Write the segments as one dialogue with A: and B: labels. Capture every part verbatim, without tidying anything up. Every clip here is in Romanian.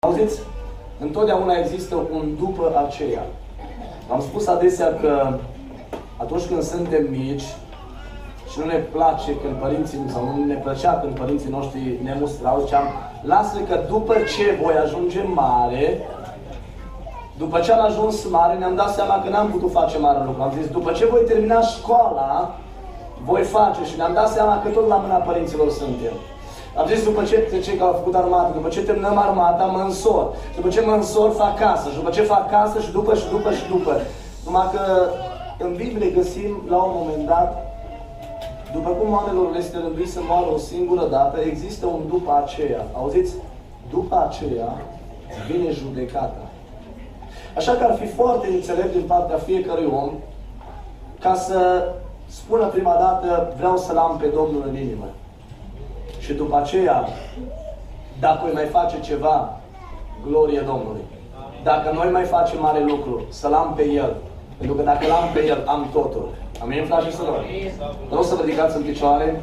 A: Auziți? Întotdeauna există un după aceea. Am spus adesea că atunci când suntem mici și nu ne place când părinții, sau nu ne plăcea când părinții noștri ne mustrau, ziceam, lasă că după ce voi ajunge mare, după ce am ajuns mare, ne-am dat seama că n-am putut face mare lucru. Am zis, după ce voi termina școala, voi face, și ne-am dat seama că tot la mâna părinților suntem. Am zis, după ce, cei care au făcut armată, după ce terminăm armata, mă însor. După ce mă însor, fac casă. Și după ce fac casă, și după, și după, și după. Numai că în Biblie găsim, la un moment dat, după cum oamenilor le este rânduit să moară o singură dată, există un după aceea. Auziți? După aceea vine judecata. Așa că ar fi foarte înțelept din partea fiecărui om ca să spună prima dată, vreau să-L am pe Domnul în inimă. Și după aceea, dacă îi mai face ceva, glorie Domnului. Dacă noi mai facem mare lucru, să-L am pe El. Pentru că dacă L-am pe El, am totul. Amin, frați și surori? Vreau să vă ridicați în picioare.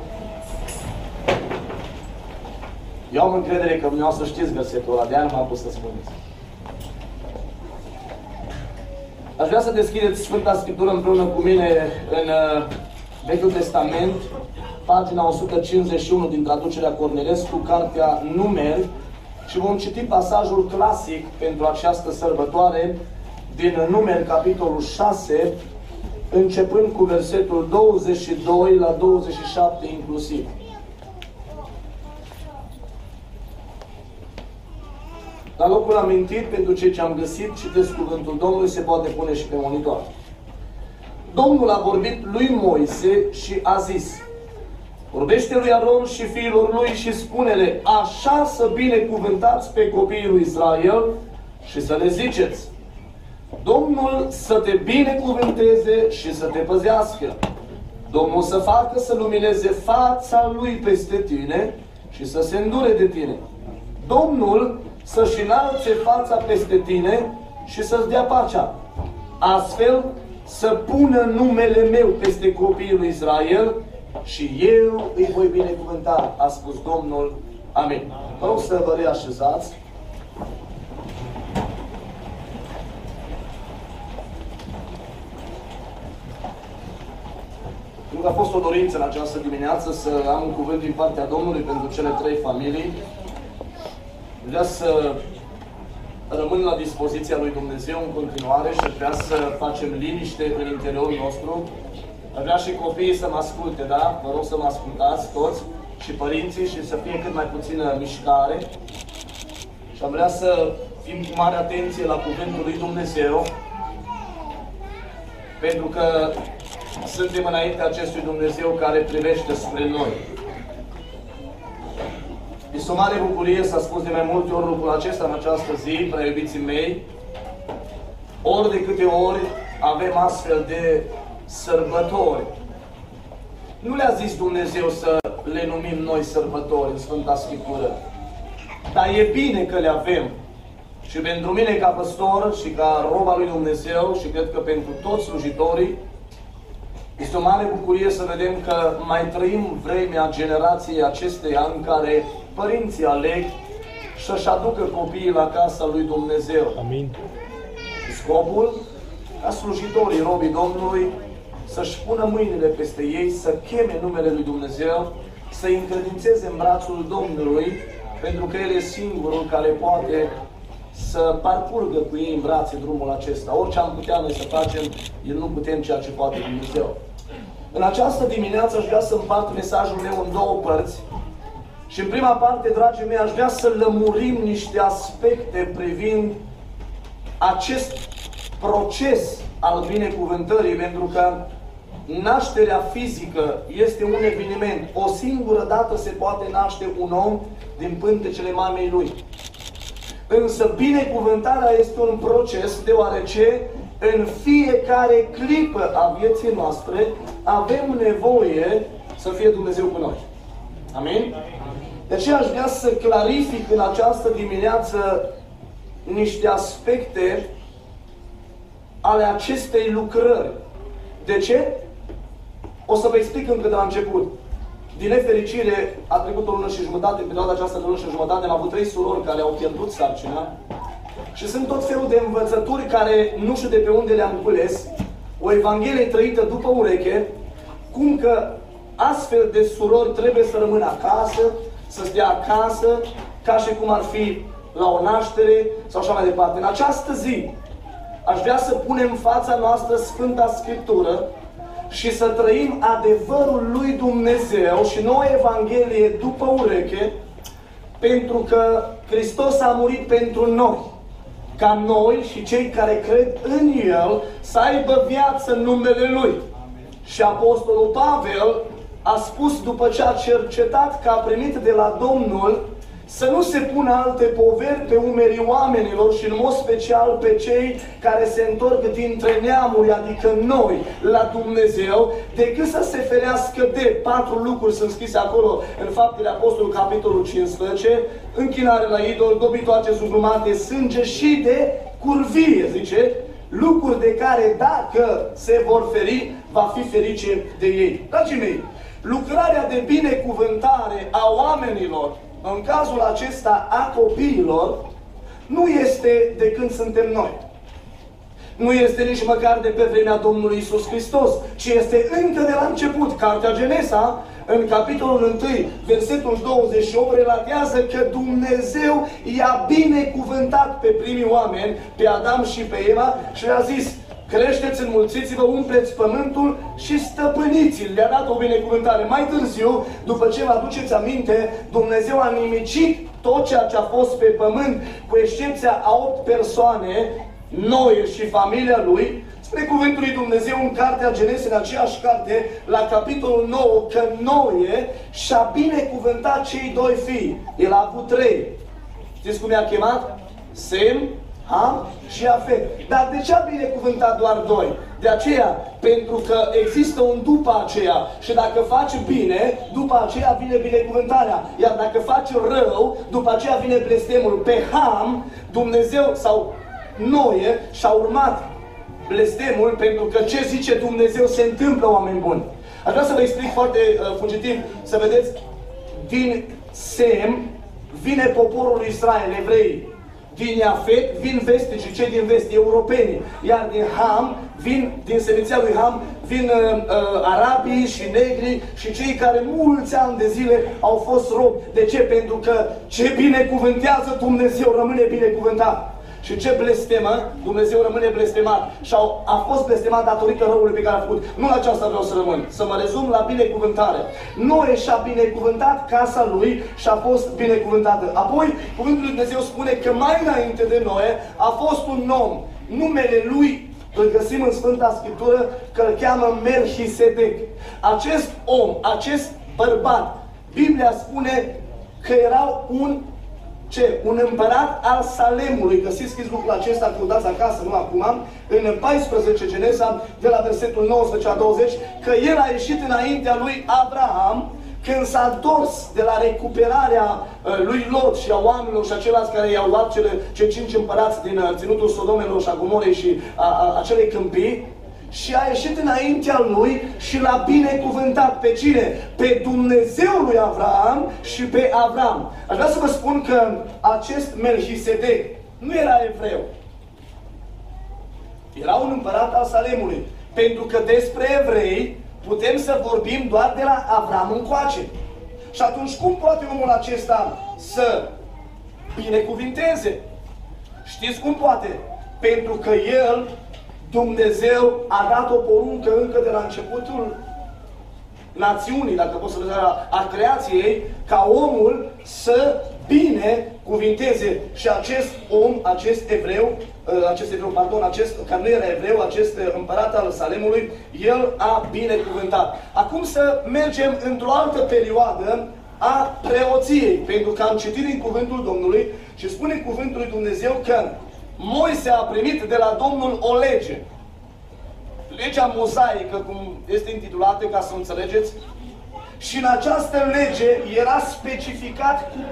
A: Eu am încredere că dumneavoastră știți versetul ăla, de-aia nu m-am pus să spuneți. Aș vrea să deschideți Sfânta Scriptură împreună cu mine în uh, Vechiul Testament, pagina o sută cincizeci și unu din traducerea Cornilescu, cartea Numeri, și vom citi pasajul clasic pentru această sărbătoare din Numeri, capitolul șase, începând cu versetul douăzeci și doi la douăzeci și șapte inclusiv. La locul amintit, pentru cei ce am găsit, citesc cuvântul Domnului, se poate pune și pe monitor. Domnul a vorbit lui Moise și a zis, vorbește lui Aron și fiilor lui și spune-le, așa să binecuvântați pe copiii lui Israel și să le ziceți, Domnul să te binecuvânteze și să te păzească. Domnul să facă să lumineze fața lui peste tine și să se îndure de tine. Domnul să-și înalțe fața peste tine și să-ți dea pacea. Astfel să pună numele meu peste copiii lui Israel și eu îi voi binecuvânta, a spus Domnul. Amin. Vă rog să vă reașezați. Pentru că a fost o dorință în această dimineață să am un cuvânt din partea Domnului pentru cele trei familii. Vreau să rămân la dispoziția lui Dumnezeu în continuare și vreau să facem liniște în interiorul nostru. Vreau și copiii să mă asculte, da? Vă rog să mă ascultați toți și părinții și să fie cât mai puțină mișcare. Și am vrea să fim cu mare atenție la cuvântul lui Dumnezeu, pentru că suntem înaintea acestui Dumnezeu care privește spre noi. Este o mare bucurie, s-a spus de mai multe ori lucrul acesta în această zi, prea iubiții mei. Ori de câte ori avem astfel de sărbători. Nu le-a zis Dumnezeu să le numim noi sărbători în Sfânta Scriptură. Dar e bine că le avem. Și pentru mine ca păstor și ca rob al lui Dumnezeu și cred că pentru toți slujitorii, este o mare bucurie să vedem că mai trăim vremea generației acesteia în care părinții aleg să-și aducă copiii la casa lui Dumnezeu.
B: Amin.
A: Scopul, ca slujitorii, robii Domnului, să-și pună mâinile peste ei, să cheme numele lui Dumnezeu, să-i încredințeze în brațul Domnului, pentru că El e singurul care poate să parcurgă cu ei în brațe drumul acesta. Orice am putea noi să facem, El nu putem ceea ce poate Dumnezeu. În această dimineață aș vrea să împart mesajul meu în două părți. Și în prima parte, dragii mei, aș vrea să lămurim niște aspecte privind acest proces al binecuvântării, pentru că nașterea fizică este un eveniment. O singură dată se poate naște un om din pântecele mamei lui. Însă binecuvântarea este un proces, deoarece în fiecare clipă a vieții noastre avem nevoie să fie Dumnezeu cu noi. Amin? De aceea aș vrea să clarific în această dimineață niște aspecte ale acestei lucrări. De ce? O să vă explic încă de la început. Din nefericire, a trecut o lună și jumătate, în perioada aceasta de lună și jumătate, am avut trei surori care au pierdut sarcina și sunt tot felul de învățături care nu știu de pe unde le-am cules, o evanghelie trăită după ureche, cum că astfel de surori trebuie să rămână acasă, să stea acasă, ca și cum ar fi la o naștere sau așa mai departe. În această zi, aș vrea să punem în fața noastră Sfânta Scriptură și să trăim adevărul lui Dumnezeu și noua Evanghelie după ureche, pentru că Hristos a murit pentru noi, ca noi și cei care cred în El să aibă viață în numele Lui. Și Apostolul Pavel a spus, după ce a cercetat că a primit de la Domnul, să nu se pună alte poveri pe umerii oamenilor și în mod special pe cei care se întorc dintre neamuri, adică noi, la Dumnezeu, decât să se ferească de patru lucruri sunt scrise acolo în Faptele Apostolului, capitolul cincisprezece, închinare la idol, dobitoace zugrumate, sânge și de curvie, zice, lucruri de care dacă se vor feri, va fi ferice de ei. Dragii mei, lucrarea de binecuvântare a oamenilor, în cazul acesta a copiilor, nu este de când suntem noi. Nu este nici măcar de pe vremea Domnului Iisus Hristos, ci este încă de la început. Cartea Genesa, în capitolul unu, versetul douăzeci și opt, relatează că Dumnezeu i-a binecuvântat pe primii oameni, pe Adam și pe Eva, și le-a zis: creșteți, înmulțiți-vă, umpleți pământul și stăpâniți-l. Le-a dat o binecuvântare. Mai târziu, după ce vă aduceți aminte, Dumnezeu a nimicit tot ceea ce a fost pe pământ, cu excepția a opt persoane, Noe și familia lui. Spre cuvântul lui Dumnezeu în cartea Genese, în aceeași carte, la capitolul nouă, că Noe și-a binecuvântat cei doi fii. El a avut trei. Știți cum i-a chemat? Sem, Ham și Afet. Dar de ce a binecuvântat doar doi? De aceea, pentru că există un după aceea. Și dacă faci bine, după aceea vine binecuvântarea. Iar dacă faci rău, după aceea vine blestemul. Pe Ham, Dumnezeu sau Noe și-a urmat blestemul, pentru că ce zice Dumnezeu se întâmplă, oameni buni. Aș vrea să vă explic foarte uh, fugitiv, să vedeți, din Sem vine poporul Israel, evrei. Din Iafet vin vesticii, cei din vest, europenii. Iar din Ham, vin, din seminția lui Ham, vin uh, uh, arabii și negri și cei care mulți ani de zile au fost robi. De ce? Pentru că ce binecuvântează Dumnezeu rămâne binecuvântat. Și ce blestemă, Dumnezeu rămâne blestemat. Și au, a fost blestemat datorită răului pe care a făcut. Nu la aceasta vreau să rămân. Să mă rezum la binecuvântare. Noe și-a binecuvântat casa lui și a fost binecuvântată. Apoi, cuvântul lui Dumnezeu spune că mai înainte de Noe a fost un om. Numele lui îl găsim în Sfânta Scriptură, că îl cheamă Melchisedec. Acest om, acest bărbat, Biblia spune că era un ce? Un împărat al Salemului. Găsiți scris lucrul acesta, căutați acasă, nu acum, în paisprezece Genesa, de la versetul nouăsprezece la douăzeci, că el a ieșit înaintea lui Abraham, când s-a întors de la recuperarea uh, lui Lot și a oamenilor și a ceilalți care i-au luat cele, cei cinci împărați din uh, ținutul Sodomelor și a Gomorei și a, a, acelei câmpii, și a ieșit înaintea lui și l-a binecuvântat. Pe cine? Pe Dumnezeul lui Avram și pe Avram. Aș vrea să vă spun că acest Melchisedec nu era evreu. Era un împărat al Salemului. Pentru că despre evrei putem să vorbim doar de la Avram încoace. Și atunci cum poate omul acesta să binecuvinteze? Știți cum poate? Pentru că el, Dumnezeu, a dat o poruncă încă de la începutul națiunii, dacă pot să vă zic, a creației, ca omul să binecuvinteze. Și acest om, acest evreu, acest evreu, pardon, acest, care nu era evreu, acest împărat al Salemului, el a binecuvântat. Acum să mergem într-o altă perioadă a preoției, pentru că am citit din cuvântul Domnului și spune cuvântul lui Dumnezeu că Moise a primit de la Domnul o lege. Legea mozaică, cum este intitulată, ca să înțelegeți. Și în această lege era specificat cu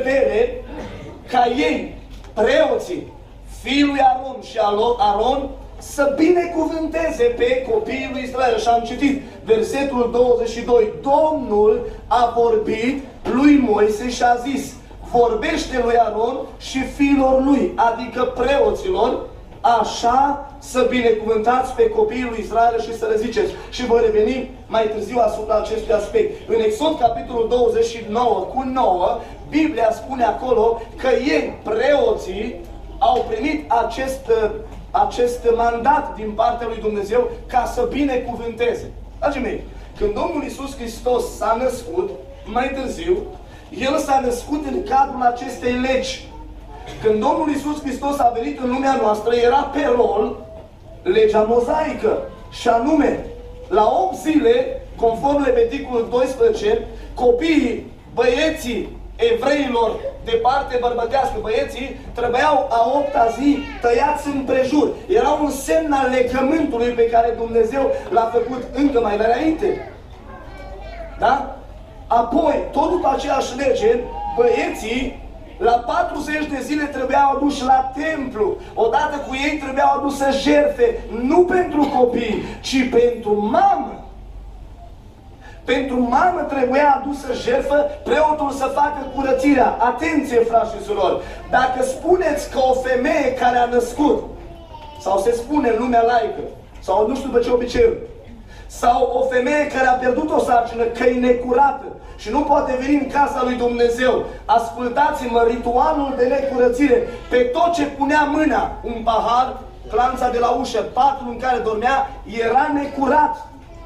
A: precădere ca ei, preoții, fiul lui Aron și Aron, să binecuvânteze pe copiii lui Israel. Și am citit versetul douăzeci și doi. Domnul a vorbit lui Moise și a zis: vorbește lui Aron și fiilor lui, adică preoților, așa să binecuvântați pe copiii lui Israel și să le ziceți. Și voi reveni mai târziu asupra acestui aspect. În Exod, capitolul douăzeci și nouă cu nouă, Biblia spune acolo că ei, preoții, au primit acest, acest mandat din partea lui Dumnezeu ca să binecuvânteze. Dragii mei, când Domnul Iisus Hristos s-a născut, mai târziu, El s-a născut în cadrul acestei legi. Când Domnul Iisus Hristos a venit în lumea noastră, era pe rol legea mozaică. Și anume, la opt zile, conform Leviticul doisprezece, copiii, băieții evreilor de parte bărbătească, băieții, trebuiau a opta zi tăiați împrejur. Era un semn al legământului pe care Dumnezeu l-a făcut încă mai înainte. Da? Apoi, tot după aceeași lege, băieții la patruzeci de zile trebuiau aduși la templu. Odată cu ei trebuiau aduse jertfe, nu pentru copii, ci pentru mamă. Pentru mamă trebuia adusă jertfă, preotul să facă curățirea. Atenție, frați și surori! Dacă spuneți că o femeie care a născut, sau se spune în lumea laică, sau nu știu pe ce obiceiuri, sau o femeie care a pierdut o sarcină, că e necurată și nu poate veni în casa lui Dumnezeu, ascultați-mă, ritualul de necurățire, pe tot ce punea mâna, un pahar, clanța de la ușă, patul în care dormea, era necurat.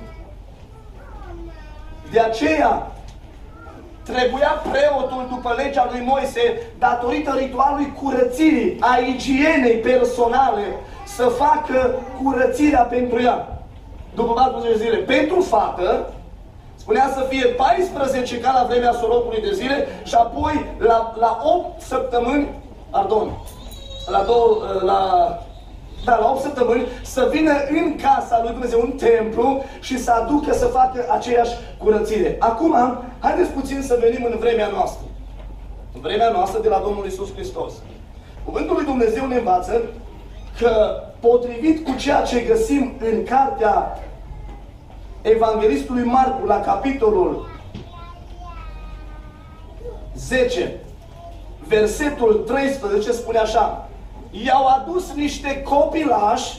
A: De aceea, trebuia preotul, după legea lui Moise, datorită ritualului curățirii, a igienei personale, să facă curățirea pentru ea. După patruzeci de zile. Pentru fată, spunea să fie paisprezece ca la vremea sorocului de zile și apoi la, la opt săptămâni, pardon, la, două, la, da, la opt săptămâni să vină în casa lui Dumnezeu, în templu, și să aducă să facă aceeași curățire. Acum, haideți puțin să venim în vremea noastră. În vremea noastră de la Domnul Iisus Hristos. Cuvântul lui Dumnezeu ne învață că, potrivit cu ceea ce găsim în cartea Evanghelistului Marcu, la capitolul zece, versetul treisprezece, spune așa: i-au adus niște copilași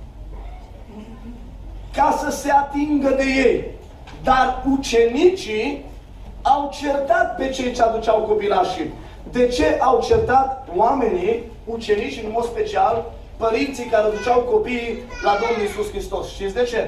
A: ca să se atingă de ei, dar ucenicii au certat pe cei ce aduceau copilașii. De ce au certat oamenii, ucenicii în mod special, părinții care aduceau copiii la Domnul Iisus Hristos? Știți de ce?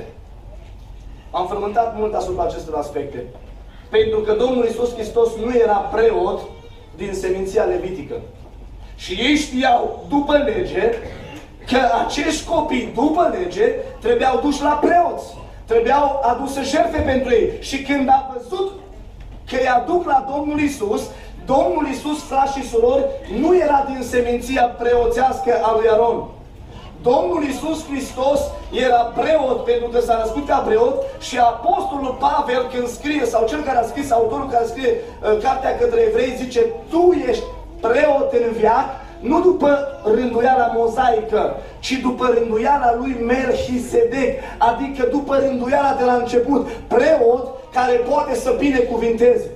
A: Am frământat mult asupra acestor aspecte. Pentru că Domnul Iisus Hristos nu era preot din seminția levitică. Și ei știau, după lege, că acești copii, după lege, trebuiau duși la preoți. Trebuiau aduse jertfe pentru ei. Și când a văzut că îi aduc la Domnul Iisus, Domnul Iisus, frați și surori, nu era din seminția preoțească a lui Aron. Domnul Iisus Hristos era preot pentru că s-a născut ca preot și Apostolul Pavel, când scrie, sau cel care a scris, autorul care scrie uh, cartea către evrei, zice: tu ești preot în veac, nu după rânduiala mozaică, ci după rânduiala lui Melchisedec, adică după rânduiala de la început, preot care poate să binecuvinteze.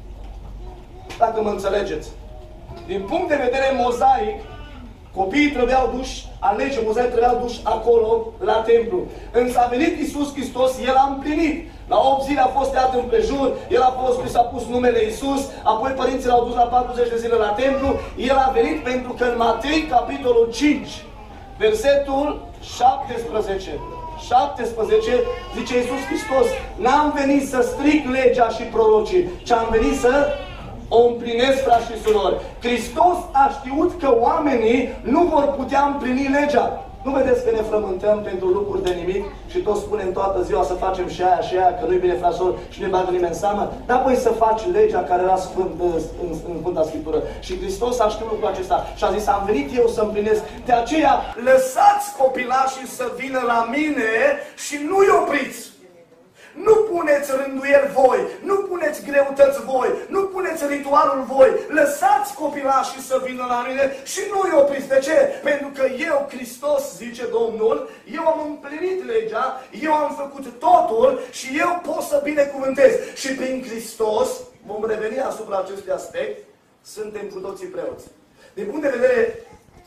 A: Dacă mă înțelegeți. Din punct de vedere mozaic, copiii trebuiau duși, alege, mozaic trebuiau duși acolo, la templu. Însă a venit Iisus Hristos, El a împlinit. La opt zile a fost tăiat împrejur, El a fost, s-a pus numele Iisus, apoi părinții l-au dus la patruzeci de zile la templu. El a venit pentru că în Matei, capitolul cinci, versetul șaptesprezece, șaptesprezece, zice Iisus Hristos: n-am venit să stric legea și prorocii, ci am venit să o împlinesc, frați și surori. Hristos a știut că oamenii nu vor putea împlini legea. Nu vedeți că ne frământăm pentru lucruri de nimic și tot spunem toată ziua să facem și aia și aia, că nu-i bine, frați și nu-i bagă nimeni în seamă? Dar voi să faci legea care era sfânt, în, în Sfânta Scriptură. Și Hristos a știut lucrul acesta și a zis: am venit eu să împlinesc. De aceea, lăsați copilașii să vină la mine și nu-i opriți. Nu puneți rânduieli voi, nu puneți greutăți voi, nu puneți ritualul voi. Lăsați copilașii să vină la mine și nu îi opriți. De ce? Pentru că eu, Hristos, zice Domnul, eu am împlinit legea, eu am făcut totul și eu pot să binecuvântez. Și prin Hristos, vom reveni asupra acestui aspect, suntem cu toții preoți. Din punct de vedere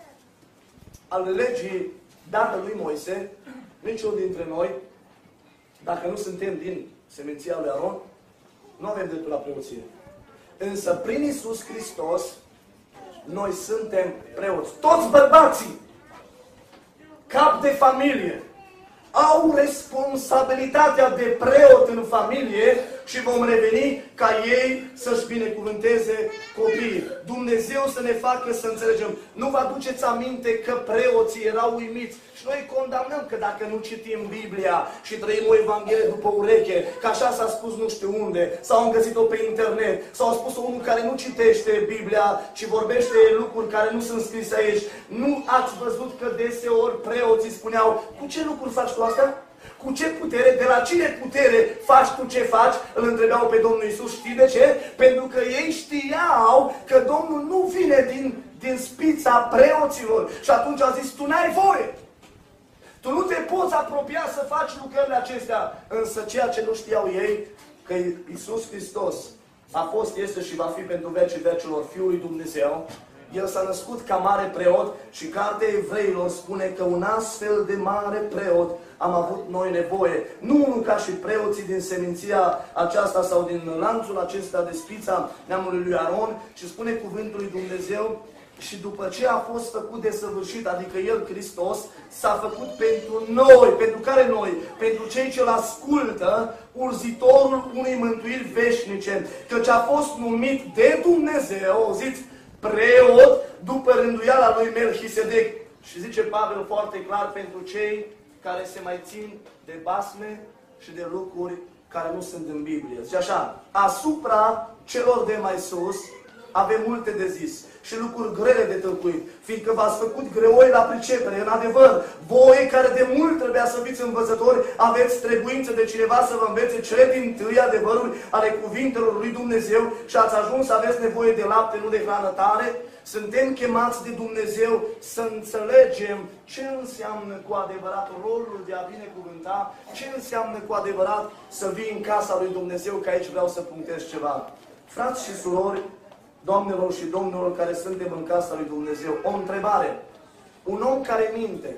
A: al legii dată lui Moise, niciunul dintre noi, dacă nu suntem din seminția lui Aron, nu avem dreptul la preoție. Însă prin Iisus Hristos, noi suntem preoți. Toți bărbații, cap de familie, au responsabilitatea de preot în familie și vom reveni ca ei să-și binecuvânteze copiii. Dumnezeu să ne facă să înțelegem. Nu vă aduceți aminte că preoții erau uimiți și noi condamnăm că dacă nu citim Biblia și trăim o Evanghelie după ureche, că așa s-a spus nu știu unde, sau am găsit-o pe internet, sau a spus-o unul care nu citește Biblia, ci vorbește lucruri care nu sunt scrise aici. Nu ați văzut că deseori preoții spuneau, cu ce lucruri faci tu asta? Cu ce putere, de la cine putere faci tu ce faci? Îl întrebau pe Domnul Iisus. Știi de ce? Pentru că ei știau că Domnul nu vine din, din spița preoților. Și atunci a zis, tu n-ai voie. Tu nu te poți apropia să faci lucrările acestea. Însă ceea ce nu știau ei, că Iisus Hristos a fost, este și va fi pentru vecii vecilor Fiul lui Dumnezeu. El s-a născut ca mare preot și Cartea Evreilor spune că un astfel de mare preot am avut noi nevoie. Nu unul ca și preoții din seminția aceasta sau din lanțul acesta de spița neamului lui Aron, ci spune cuvântul lui Dumnezeu și după ce a fost făcut desăvârșit, adică El, Hristos, s-a făcut pentru noi. Pentru care noi? Pentru cei ce-L ascultă, urzitorul unei mântuiri veșnice. Căci a fost numit de Dumnezeu, auziți, preot după rânduiala lui Melchisedec. Și zice Pavel foarte clar, pentru cei care se mai țin de basme și de lucruri care nu sunt în Biblie. Zice așa, asupra celor de mai sus avem multe de zis și lucruri grele de tălcuit, fiindcă v-ați făcut greoi la pricepere. În adevăr, voi care de mult trebuia să fiți învățători, aveți trebuință de cineva să vă învețe cele dintâi adevăruri ale cuvintelor lui Dumnezeu și ați ajuns să aveți nevoie de lapte, nu de hrană tare. Suntem chemați de Dumnezeu să înțelegem ce înseamnă cu adevărat rolul de a binecuvânta, ce înseamnă cu adevărat să vii în casa lui Dumnezeu, că aici vreau să punctez ceva. Frați și surori, doamnelor și domnilor care suntem în casa lui Dumnezeu, o întrebare. Un om care minte,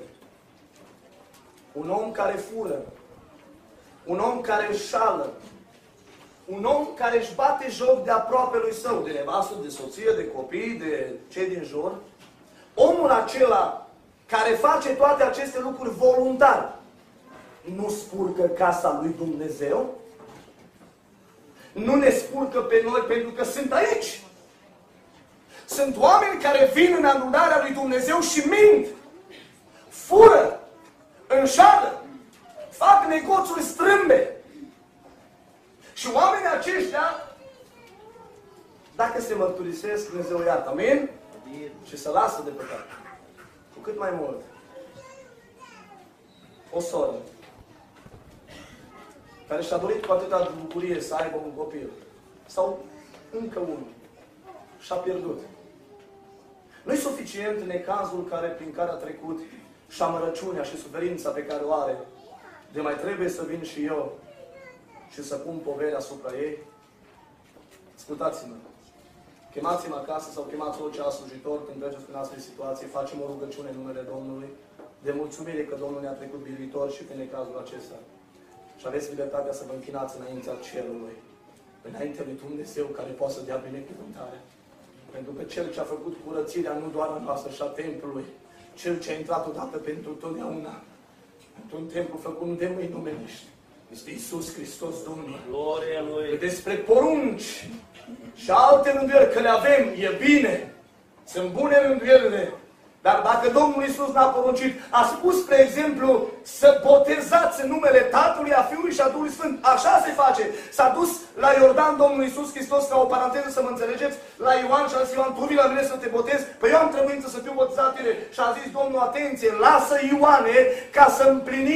A: un om care fură, un om care înșală, un om care își bate joc de aproapelui său, de nevastă, de soție, de copii, de cei din jur, omul acela care face toate aceste lucruri voluntar, nu spurcă casa lui Dumnezeu? Nu ne spurcă pe noi pentru că sunt aici. Sunt oameni care vin în adunarea lui Dumnezeu și mint, fură, înșală, fac negoțuri strâmbe. Și oamenii aceștia, dacă se mărturisesc, Dumnezeu iartă. Amin? Și se lasă de păcat. Cu cât mai mult. O soră care și-a dorit cu atâta bucurie să aibă un copil. Sau încă unul. Și-a pierdut. Nu-i suficient necazul care, prin care a trecut și amărăciunea și suferința pe care o are. De mai trebuie să vin și eu și să pun povere asupra ei? Ascultați-mă. Chemați-mă acasă sau chemați orice alt slujitor când treceți prin astfel de situații. Facem o rugăciune în numele Domnului de mulțumire că Domnul ne-a trecut biruitor și pe necazul acesta. Și aveți libertatea să vă închinați înaintea cerului, înaintea lui Dumnezeu care poate să dea binecuvântare. Pentru că Cel ce a făcut curățirea nu doar a noastră și a templului, Cel ce a intrat odată pentru totdeauna într-un templu făcut de mâini omenești, este Iisus Hristos Domnul.
B: Gloria Lui!
A: Despre porunci și alte rânduieli, că le avem, e bine, sunt bune rânduielile. Dar dacă Domnul Iisus n-a poruncit, a spus, spre exemplu, să botezați în numele Tatălui, a Fiului și a Duhului Sfânt. Așa se face. S-a dus la Iordan Domnul Iisus Hristos, ca o paranteză să mă înțelegeți, la Ioan și a zis, Ioan, tu vii la mine să te botezi? Păi eu am trebuință să fiu botezat tine. Și a zis Domnul, atenție, lasă Ioane ca să împlinim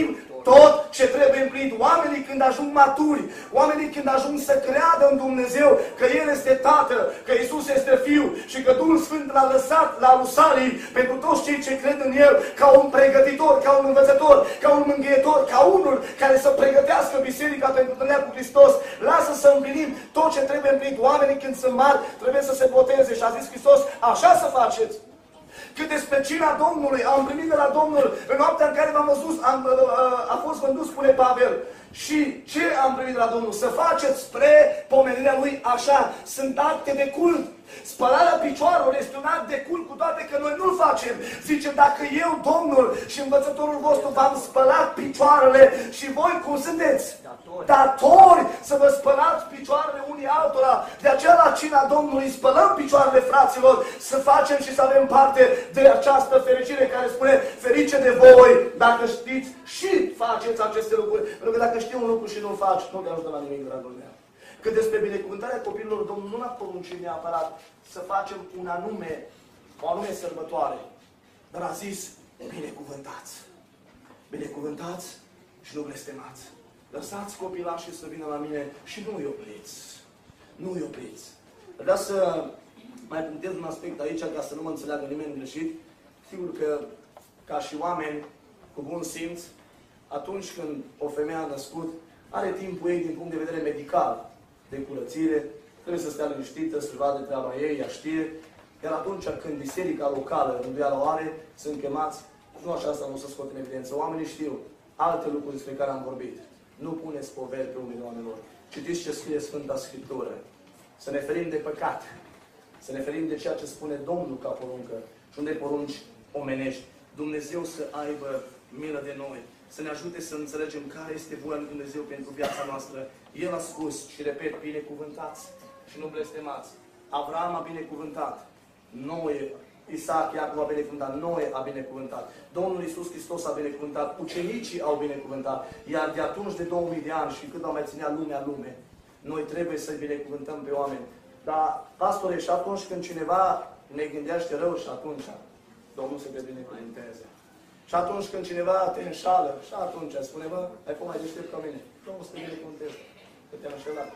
A: tot ce trebuie împlinit. Oamenii când ajung maturi, oamenii când ajung să creadă în Dumnezeu că El este Tatăl, că Iisus este Fiul și că Duhul Sfânt L-a lăsat la Rusalii pentru toți cei ce cred în El ca un pregătitor, ca un învățător, ca un mângâietor, ca unul care să pregătească biserica pentru întâlnirea cu Hristos. Lasă să împlinim tot ce trebuie împlinit. Oamenii când sunt mari trebuie să se boteze și a zis Hristos, așa să faceți. Cât despre cina Domnului, am primit de la Domnul în noaptea în care v-am văzut, am, a fost vândut, spune Pavel. Și ce am primit de la Domnul? Să faceți spre pomenirea Lui așa. Sunt acte de cult. Spălarea picioarelor este un act de cult, cu toate că noi nu-l facem. Zice, dacă eu, Domnul și învățătorul vostru, v-am spălat picioarele și voi cum sunteți? Datori. Datori să vă spălați picioarele unii altora. De aceea la cina Domnului spălăm picioarele fraților, să facem și să avem parte de această fericire care spune, ferice de voi dacă știți și faceți aceste lucruri. Pentru că dacă știi un lucru și nu-l faci, nu te ajută la nimic, dragul meu. Cât despre binecuvântarea copiilor, Domnul nu ne-a poruncit neapărat să facem un anume, o anume sărbătoare, dar a zis, binecuvântați. Binecuvântați și nu blestemați. Lăsați copilașii să vină la mine și nu-i opriți. Nu-i opriți. Vreau să mai punctez un aspect aici, ca să nu mă înțeleagă nimeni greșit. Sigur că, ca și oameni cu bun simț, atunci când o femeie a născut, are timpul ei din punct de vedere medical, de curățire, trebuie să stea liniștită, să vadă treaba ei, ea știe. Iar atunci când biserica locală, rânduială o are, sunt chemați, nu așa asta nu se scot în evidență. Oamenii știu alte lucruri despre care am vorbit. Nu puneți poveri pe umii oamenilor. Citiți ce scrie Sfânta Scriptură. Să ne ferim de păcat. Să ne ferim de ceea ce spune Domnul ca poruncă. Și unde porunci omenești. Dumnezeu să aibă milă de noi. Să ne ajute să înțelegem care este voia lui Dumnezeu pentru viața noastră. El a spus și repet, binecuvântați și nu blestemați. Avram a binecuvântat. Noe, Isaac, Iacov a binecuvântat. Noe a binecuvântat. Domnul Iisus Hristos a binecuvântat. Ucenicii au binecuvântat. Iar de atunci de două mii de ani și cât au mai ținea lumea lume, noi trebuie să binecuvântăm pe oameni. Dar, pastore, și atunci când cineva ne gândește rău și atunci Domnul să te binecuvânteze. Și atunci când cineva te înșală, și atunci spune, bă, ai fost mai deștept ca mine. Domnul să te binecuvânteze, că te-am înșelat.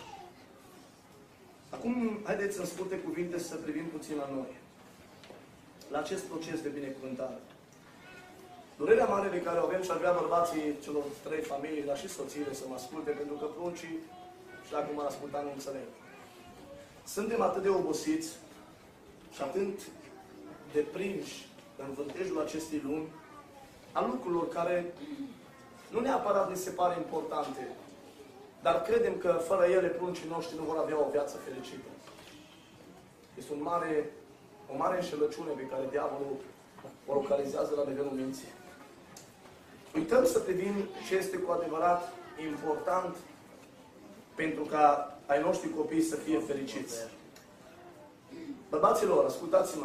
A: Acum, haideți în scurte cuvinte să privim puțin la noi. La acest proces de binecuvântare. Durerea mare pe care o avem și ar vrea bărbații celor trei familii, dar și soțiile să mă asculte, pentru că pruncii, și dacă m-ar asculta, nu înțeleg. Suntem atât de obosiți și atât de prinși în vântejul acestei lumi, a lucrurilor care nu neapărat ne se pare importante, dar credem că fără ele pruncii noștri nu vor avea o viață fericită. Este un mare, o mare înșelăciune pe care diavolul o localizează la nivelul minții. Uităm să privim ce este cu adevărat important pentru ca ai noștri copii să fie fericiți. Bărbaților, ascultați-mă.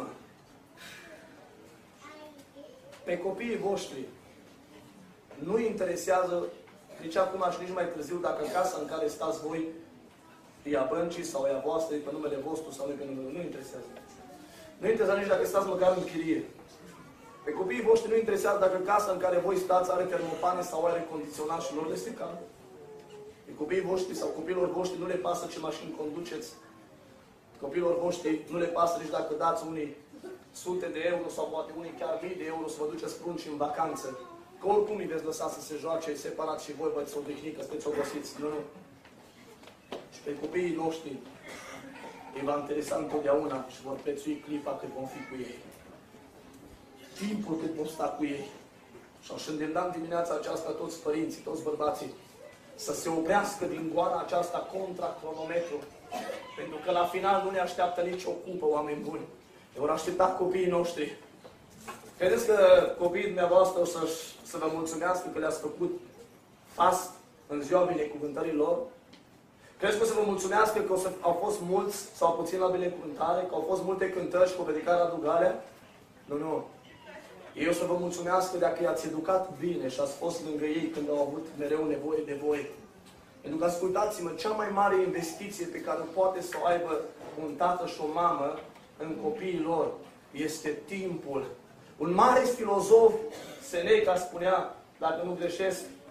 A: Pe copiii voștri nu interesează nici acum și nici mai târziu dacă în casa în care stați voi e a băncii sau e a voastră, e pe numele vostru sau nu e pe numele. Nu interesează. Nu interesează nici dacă stați măcar în chirie. Pe copiii voștri nu interesează dacă casa în care voi stați are termopane sau are condiționat și lor le este cald. Pe copiii voștri sau copiilor voștri nu le pasă ce mașini conduceți. Copiilor voștri nu le pasă nici dacă dați unii sute de euro sau poate unii chiar mii de euro să vă duceți prunci în vacanță. Că oricum îi veți lăsa să se joace separat și voi vă-ți odihni, că sunteți obosiți. Nu, nu. Și pe copiii noștri îi va interesa întotdeauna și vor prețui clipa cât vom fi cu ei. Timpul cât vom sta cu ei. Și aș îndemna în dimineața aceasta toți părinții, toți bărbații, să se oprească din goana aceasta contra cronometru. Pentru că la final nu ne așteaptă nicio cupă, oameni buni. Ne vor aștepta copiii noștri. Credeți că copiii dumneavoastră o să, să vă mulțumească că le-ați făcut fast în ziua binecuvântării lor? Credeți că o să vă mulțumească că o să, au fost mulți sau puțin la binecuvântare? Că au fost multe cântări și cu predicarea Dugalea? Nu, nu. Ei o să vă mulțumească dacă i-ați educat bine și ați fost lângă ei când au avut mereu nevoie de voi. Pentru că, ascultați-mă, cea mai mare investiție pe care o poate să o aibă un tată și o mamă în copiii lor este timpul. Un mare filozof, Seneca, spunea, dacă nu greșesc,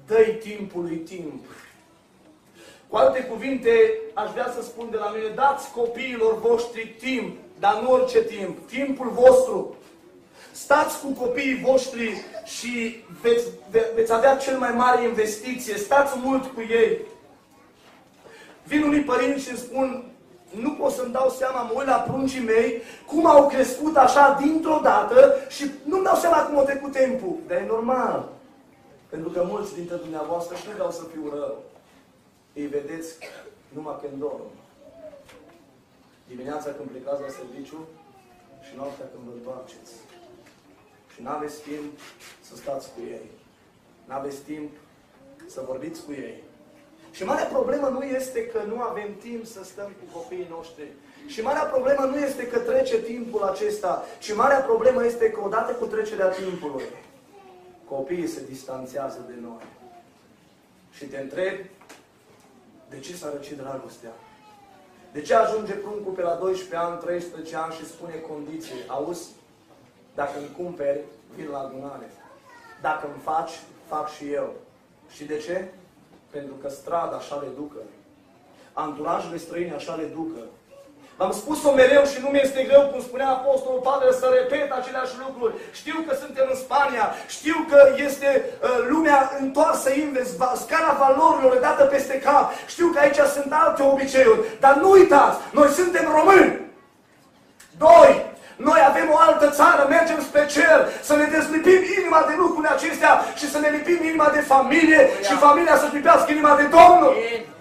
A: dă-i timpului timp. Cu alte cuvinte, aș vrea să spun de la mine, dați copiilor voștri timp, dar nu orice timp, timpul vostru. Stați cu copiii voștri și veți, ve, veți avea cel mai mare investiție, stați mult cu ei. Vin unii părinți și îmi spun, nu pot să-mi dau seama, mă uit la pruncii mei, cum au crescut așa dintr-o dată și nu-mi dau seama cum a trecut timpul. Dar e normal, pentru că mulți dintre dumneavoastră, și nu vreau să fiu rău, îi vedeți numai când dorm. Dimineața când plecați la serviciu și noaptea când vă întoarceți. Și n-aveți timp să stați cu ei. N-aveți timp să vorbiți cu ei. Și marea problemă nu este că nu avem timp să stăm cu copiii noștri. Și marea problemă nu este că trece timpul acesta, ci marea problemă este că odată cu trecerea timpului, copiii se distanțează de noi. Și te întrebi, de ce s-a răcit dragostea? De ce ajunge pruncul pe la doisprezece ani, treisprezece ani și spune condiții? Auzi, dacă îmi cumperi, vin la adunare. Dacă îmi faci, fac și eu. Și de ce? Pentru că strada așa le ducă. Anturajele străine așa le ducă. V-am spus-o mereu și nu mi-este greu, cum spunea Apostolul Pavel, să repet aceleași lucruri. Știu că suntem în Spania, știu că este uh, lumea întoarsă invers, scara valorilor dată peste cap. Știu că aici sunt alte obiceiuri, dar nu uitați, noi suntem români. Doi, noi avem o altă țară, mergem spre cer, să ne dezlipim inima de lucrurile acestea și să ne lipim inima de familie și familia să-și lipească inima de Domnul.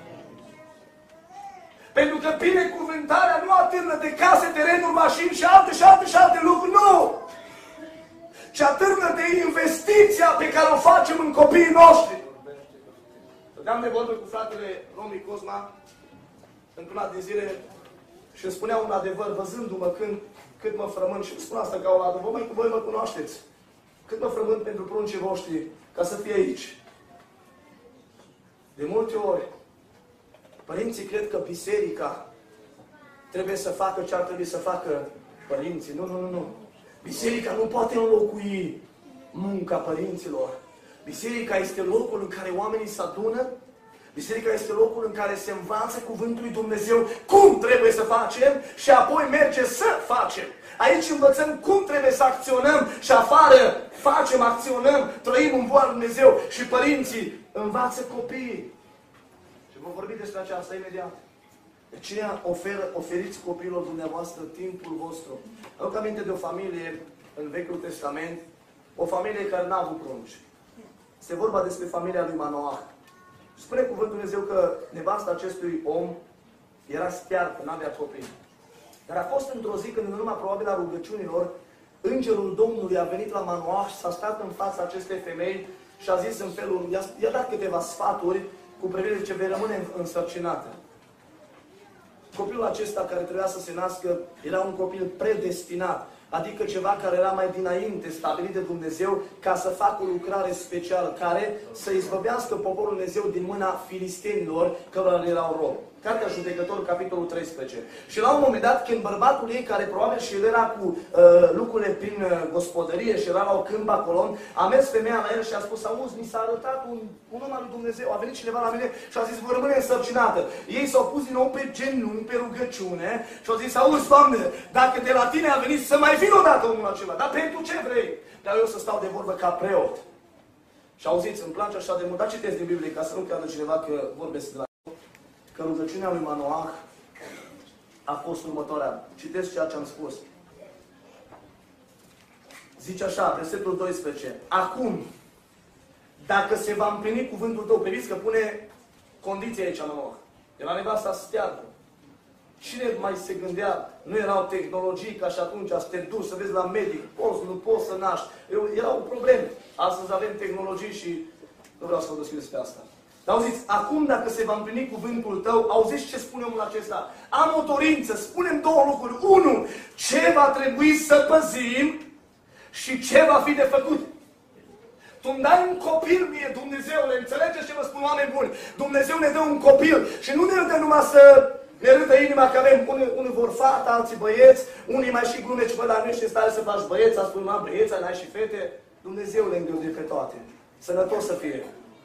A: Pentru că binecuvântarea nu atârnă de case, terenuri, mașini și alte și alte și alte lucruri, nu! Ci atârnă de investiția pe care o facem în copiii noștri. Stăteam de vorbă cu fratele Romi Cosma într-una din zile și îmi spunea un adevăr, văzându-mă când, cât mă frământ, și îmi spun asta ca o adevăr, măi, că voi mă cunoașteți. Cât mă frământ pentru pruncii voștri ca să fie aici. De multe ori, părinții cred că biserica trebuie să facă ce ar trebui să facă părinții. Nu, nu, nu, nu. Biserica nu poate înlocui munca părinților. Biserica este locul în care oamenii se adună. Biserica este locul în care se învață cuvântul lui Dumnezeu cum trebuie să facem și apoi merge să facem. Aici învățăm cum trebuie să acționăm și afară facem, acționăm, trăim în voia lui Dumnezeu și părinții învață copiii. Vom vorbi despre aceasta imediat. De aceea oferă, oferiți copiilor dumneavoastră timpul vostru. Aduc aminte de o familie în Vechiul Testament, o familie care n-a avut prunci. Este vorba despre familia lui Manoah. Spune cuvântul Dumnezeu că nevasta acestui om era stearpă, n-avea copii. Dar a fost într-o zi când în urma probabil a rugăciunilor, Îngerul Domnului a venit la Manoah și s-a stat în fața acestei femei și a zis în felul, i-a dat câteva sfaturi cu privire ce vei rămâne însărcinată. Copilul acesta care trebuia să se nască era un copil predestinat, adică ceva care era mai dinainte stabilit de Dumnezeu ca să facă o lucrare specială, care să izbăvească poporul Dumnezeu din mâna filistenilor cărora le erau robi. Cartea Judecător, capitolul treisprezece. Și la un moment dat, când bărbatul ei, care probabil și el era cu uh, lucrurile prin uh, gospodărie și era la o câmp acolo, a mers femeia la el și a spus, auzi, mi s-a arătat un, un om al lui Dumnezeu, a venit cineva la mine și a zis, vă rămâne însărcinată. Ei s-au pus din nou pe genunchi, pe rugăciune și au zis, auzi, Doamne, dacă de la tine a venit să mai vin odată omul acela, dar pentru ce vrei? Dar eu să stau de vorbă ca preot. Și auziți, îmi place așa de mult, dar citesc din Biblie ca să nu creadă cineva că vorbesc de la că rugăciunea lui Manoah a fost următoarea. Citesc ceea ce am spus. Zice așa, versetul doisprezece. Acum, dacă se va împlini cuvântul tău, priviți că pune condiția aici, Manoah. Era nevasta stearpă. Cine mai se gândea? Nu erau tehnologii ca și atunci, să te duci, să vezi la medic, poți, nu poți să naști. Erau probleme. Astăzi avem tehnologii și nu vreau să vă deschid despre asta. Dar auziți, acum dacă se va împlini cuvântul tău, auziți ce spune omul acesta? Am o dorință, spunem două lucruri. Unu, ce va trebui să păzim și ce va fi de făcut. Tu îmi dai un copil mie, Dumnezeule, înțelegeți ce vă spun, oameni buni? Dumnezeu ne dă un copil și nu ne dă numai să ne râdă inima că avem, unii, unii vor fata, alții băieți, unii mai și glumeci, bă, dar nu ești în stare să faci băieți, a spus, mă, băieți, n-ai și fete. Dumnezeu le îngăduie pe toate. Sănătos să fie.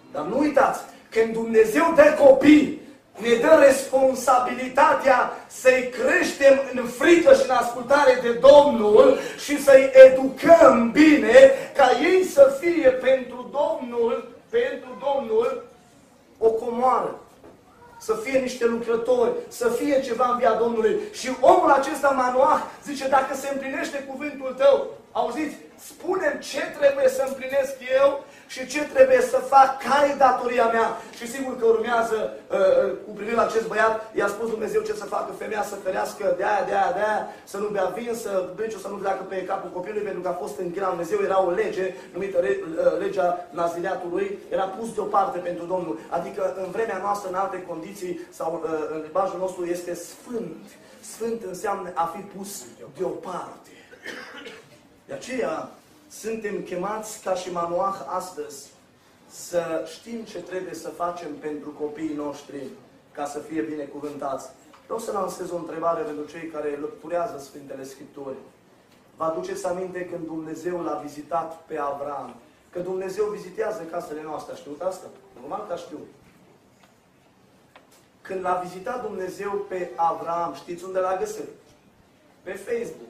A: Dar nu uitați, când Dumnezeu dă copii, ne dă responsabilitatea să-i creștem în frică și în ascultare de Domnul și să-i educăm bine, ca ei să fie pentru Domnul, pentru Domnul o comoară. Să fie niște lucrători, să fie ceva în via Domnului. Și omul acesta, Manoah, zice, dacă se împlinește cuvântul tău, auziți, spune-mi ce trebuie să împlinesc eu și ce trebuie să fac, care e datoria mea. Și sigur că urmează, uh, cu privire la acest băiat, i-a spus Dumnezeu ce să facă, femeia să ferească de aia, de aia, de aia, să nu bea vin, să briciu, să nu treacă pe capul copilului, pentru că a fost închinat Dumnezeu, era o lege, numită re, uh, legea nazileatului, era pus deoparte pentru Domnul. Adică în vremea noastră, în alte condiții, sau uh, în limbajul nostru, este sfânt. Sfânt înseamnă a fi pus deoparte. De aceea, suntem chemați ca și Manoah astăzi să știm ce trebuie să facem pentru copiii noștri ca să fie binecuvântați. Vreau să lansez o întrebare pentru cei care lăpturează Sfintele Scripturi. Vă aduceți aminte când Dumnezeu l-a vizitat pe Avram? Că Dumnezeu vizitează casele noastre, a știut asta? Normal că știu. Când l-a vizitat Dumnezeu pe Avram, știți unde l-a găsit? Pe Facebook.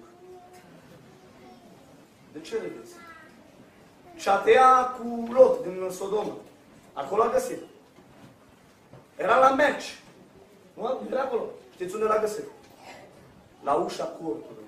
A: De ce râdeți? Chatea cu Lot din Sodoma. Acolo a găsit. Era la meci. Nu? Era acolo. Știți unde l-a găsit? La ușa cortului.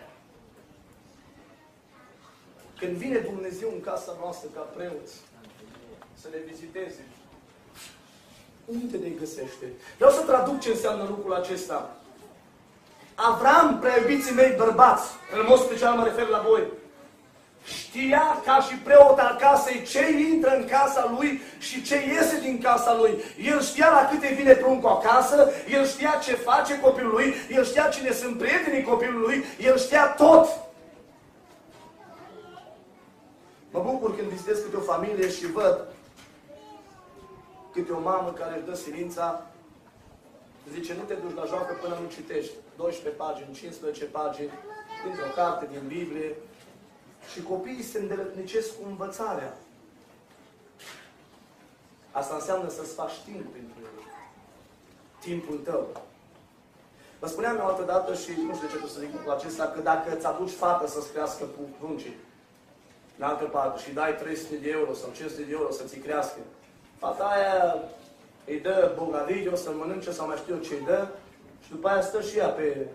A: Când vine Dumnezeu în casa noastră ca preoți să ne viziteze, unde ne găsește? Vreau să traduc ce înseamnă lucrul acesta. Avram, prea iubiții mei bărbați, în mod special mă refer la voi, știa ca și preot al casei ce intră în casa lui și ce iese din casa lui. El știa la câte vine pruncul acasă, el știa ce face copilul lui, el știa cine sunt prietenii copilului, el știa tot. Mă bucur când vizitez câte o familie și văd câte o mamă care își dă silința, zice, nu te duci la joacă până nu citești doisprezece pagini, cincisprezece pagini, dintr-o carte din Biblie. Și copiii se îndeletnicesc cu învățarea. Asta înseamnă să-ți faci timp pentru el. Timpul tău. Vă spuneam eu altă dată și nu știu de ce trebuie să zic lucrul acesta, că dacă îți aduci fată să-ți crească pruncii în altă parte și dai trei sute de euro sau cinci sute de euro să-ți crească, fata aia îi dă bogadidio să mănânce sau mai știu eu ce îi dă și după aia stă și ea pe...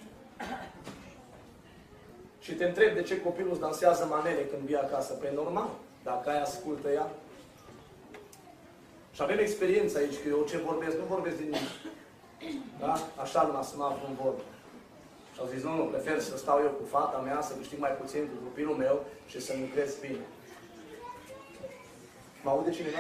A: Și te întreb de ce copilul îți dansează manele când vii acasă. Păi normal, dacă aia ascultă ea. Și avem experiență aici, că eu ce vorbesc, nu vorbesc din nimic. Da? Așa numai să mă aflu în vorbă. Și au zis, nu, nu, prefer să stau eu cu fata mea, să câștig mai puțin cu copilul meu și să lucrez bine. Mă aude cineva?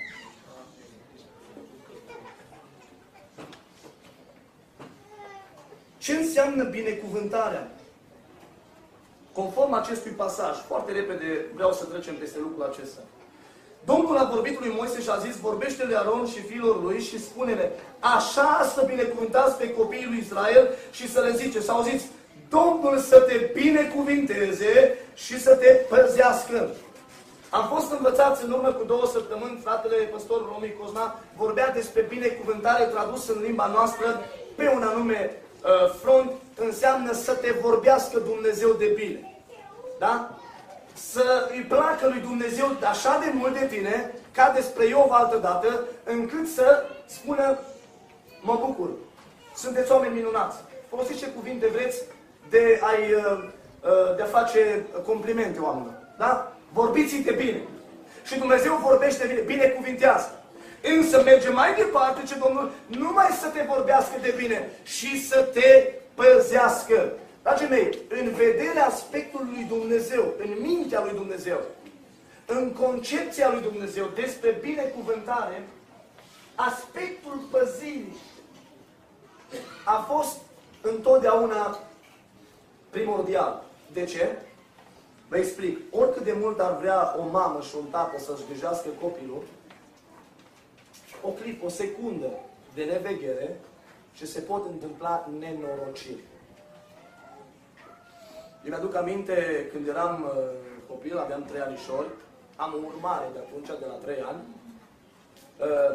A: Ce înseamnă binecuvântarea? Conform acestui pasaj, foarte repede vreau să trecem peste lucrul acesta. Domnul a vorbit lui Moise și a zis, vorbește lui Aron și fiilor lui și spune-le, așa să binecuvântați pe copiii lui Israel și să le zice, să auziți, Domnul să te binecuvinteze și să te păzească. Am fost învățați în urmă cu două săptămâni, fratele păstor Romi Cosna vorbea despre binecuvântare tradus în limba noastră pe un anume uh, front, înseamnă să te vorbească Dumnezeu de bine. Da? Să îi placă lui Dumnezeu așa de mult de tine, ca despre Iov altă dată, încât să spună, mă bucur, sunteți oameni minunați. Folosiți ce cuvinte vreți de a-i, de a face complimente oamenilor. Da? Vorbiți-te bine. Și Dumnezeu vorbește bine, binecuvintează. Însă merge mai departe ce Domnul, numai să te vorbească de bine și să te păzească. Dragii mei, în vederea aspectului lui Dumnezeu, în mintea lui Dumnezeu, în concepția lui Dumnezeu despre binecuvântare, aspectul păzirii a fost întotdeauna primordial. De ce? Vă explic. Oricât de mult ar vrea o mamă și un tată să-și grijească copilul, o clipă, o secundă de neveghere și se pot întâmpla nenorociri. Eu mi-aduc aminte, când eram uh, copil, aveam trei anișori, am o urmare de atunci, de la trei ani, Uh,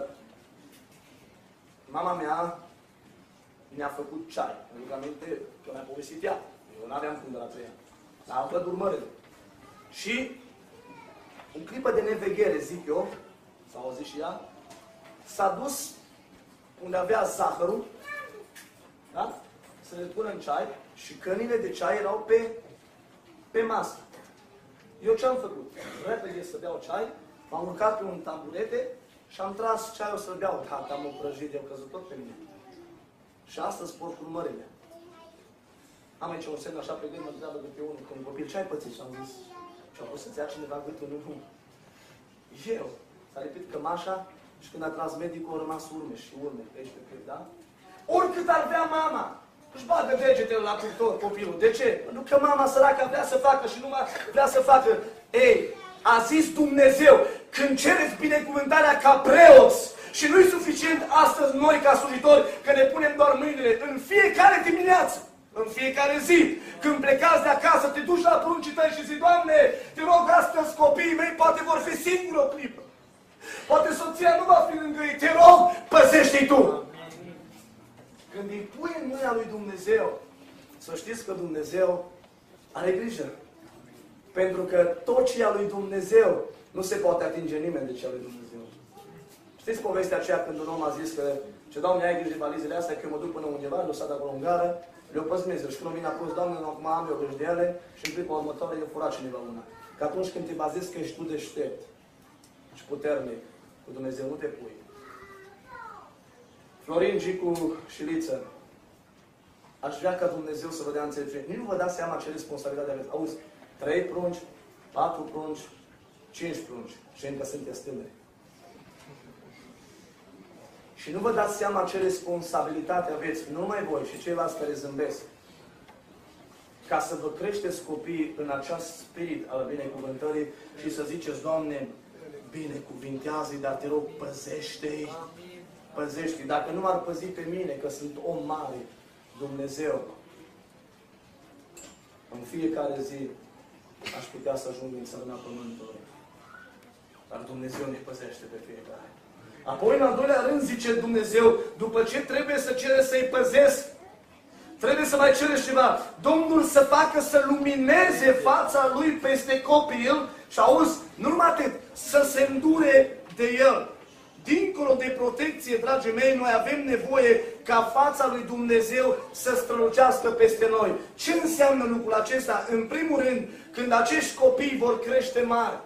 A: mama mea ne-a făcut ceai. Îmi duc aminte că mi-a povestit ea. Eu n-aveam cum de la trei ani. Dar am văd urmările. Și în clipă de neveghere, zic eu, s-a auzit și ea, s-a dus unde avea zahărul, da? Să le pună în ceai și cănile de ceai erau pe, pe masă. Eu ce-am făcut? Repede să beau ceai, m-am urcat pe un tamburete și am tras ceaiul să-l beau. Tata, am o prăjit, au căzut tot pe mine. Și astăzi port urmările. Am aici un semn așa pe gând, mă întreabă de pe unul, cu un copil, ce ai pățit? Și am zis, și-a pus să-ți ia cineva gâtul, nu, nu. Eu. S-a lipit cămașa și când a tras medicul, au rămas urme și urme pe aici pe piept, da? Oricât ar vrea mama, își bagă degetele la cuptor copilul. De ce? Pentru că mama săracă vrea să facă și numai vrea să facă. Ei, a zis Dumnezeu, când cereți binecuvântarea ca preoți, și nu-i suficient astăzi noi ca slujitori, că ne punem doar mâinile în fiecare dimineață, în fiecare zi, când plecați de acasă, te duci la pruncii tăi și zici, Doamne, te rog, astăzi copiii mei poate vor fi singuri o clipă. Poate soția nu va fi lângă ei, te rog, păzește-i tu. Când îi pui în mâna lui Dumnezeu, să știți că Dumnezeu are grijă. Pentru că tot ce e a lui Dumnezeu nu se poate atinge nimeni de ce a lui Dumnezeu. Știți povestea aceea când un om a zis că ce Doamne, ai grijă de valizele astea, că eu mă duc până undeva, le-o stat acolo în gară, le-o păs Dumnezeu. Și când o vine acolo, Doamne, acum am eu grijă de ele și în clipa următoare eu furat cineva una. Că atunci când te bazezi că ești tu deștept și puternic, cu Dumnezeu nu te pui. Florin, Gicu și Liță, aș vrea ca Dumnezeu să vă dea înțelegere. Nici nu vă dați seama ce responsabilitate aveți. Auzi, trei prunci, patru prunci, cinci prunci și încă sunteți tânări. Și nu vă dați seama ce responsabilitate aveți, nu numai voi și ceilalți care zâmbesc, ca să vă creșteți copiii în acest spirit al binecuvântării și să ziceți, Doamne, binecuvintează-i, dar te rog, păzește-i, păzește-i. Dacă nu m-ar păzi pe mine, că sunt om mare, Dumnezeu, în fiecare zi aș putea să ajung în țărâna pământului. Dar Dumnezeu ne păzește pe fiecare. Apoi, în al doilea rând, zice Dumnezeu, după ce trebuie să cere să-i păzesc, trebuie să mai cereți ceva. Domnul să facă să lumineze fața lui peste copil și auzi, nu numai atât, să se îndure de el. Dincolo de protecție, dragii mei, noi avem nevoie ca fața lui Dumnezeu să strălucească peste noi. Ce înseamnă lucrul acesta? În primul rând, când acești copii vor crește mari,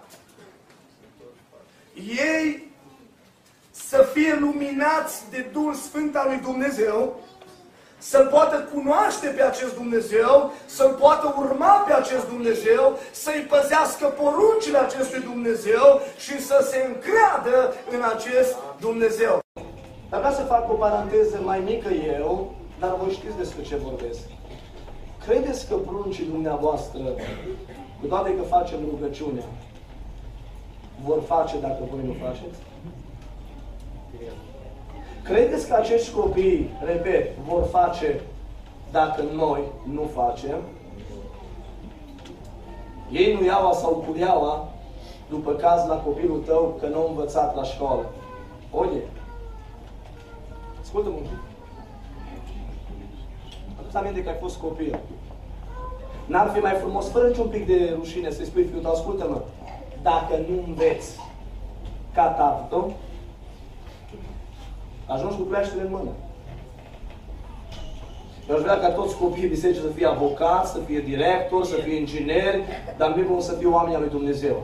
A: ei să fie luminați de Duhul Sfânt al lui Dumnezeu, să-L poată cunoaște pe acest Dumnezeu, să-L poată urma pe acest Dumnezeu, să-i păzească poruncile acestui Dumnezeu și să se încreadă în acest Dumnezeu. Dar vreau să fac o paranteză mai mică eu, dar voi știți despre ce vorbesc. Credeți că pruncii dumneavoastră, cu toate că facem rugăciunea, vor face dacă voi nu faceți? Credeți că acești copii, repet, vor face dacă noi nu facem? Ei nu iau sau cureaua după caz la copilul tău că nu a învățat la școală. Oye, ascultă-mă un pic. Adu-ți aminte că ai fost copil. N-ar fi mai frumos, fără niciun pic de rușine, să-i spui fiul tău, ascultă-mă, dacă nu înveți ca tatăl tău, ajungi cu pleaștele în mână. Eu aș vrea ca toți copiii bisericii să fie avocați, să fie directori, să fie ingineri, dar în primul rând să fie oameni al lui Dumnezeu.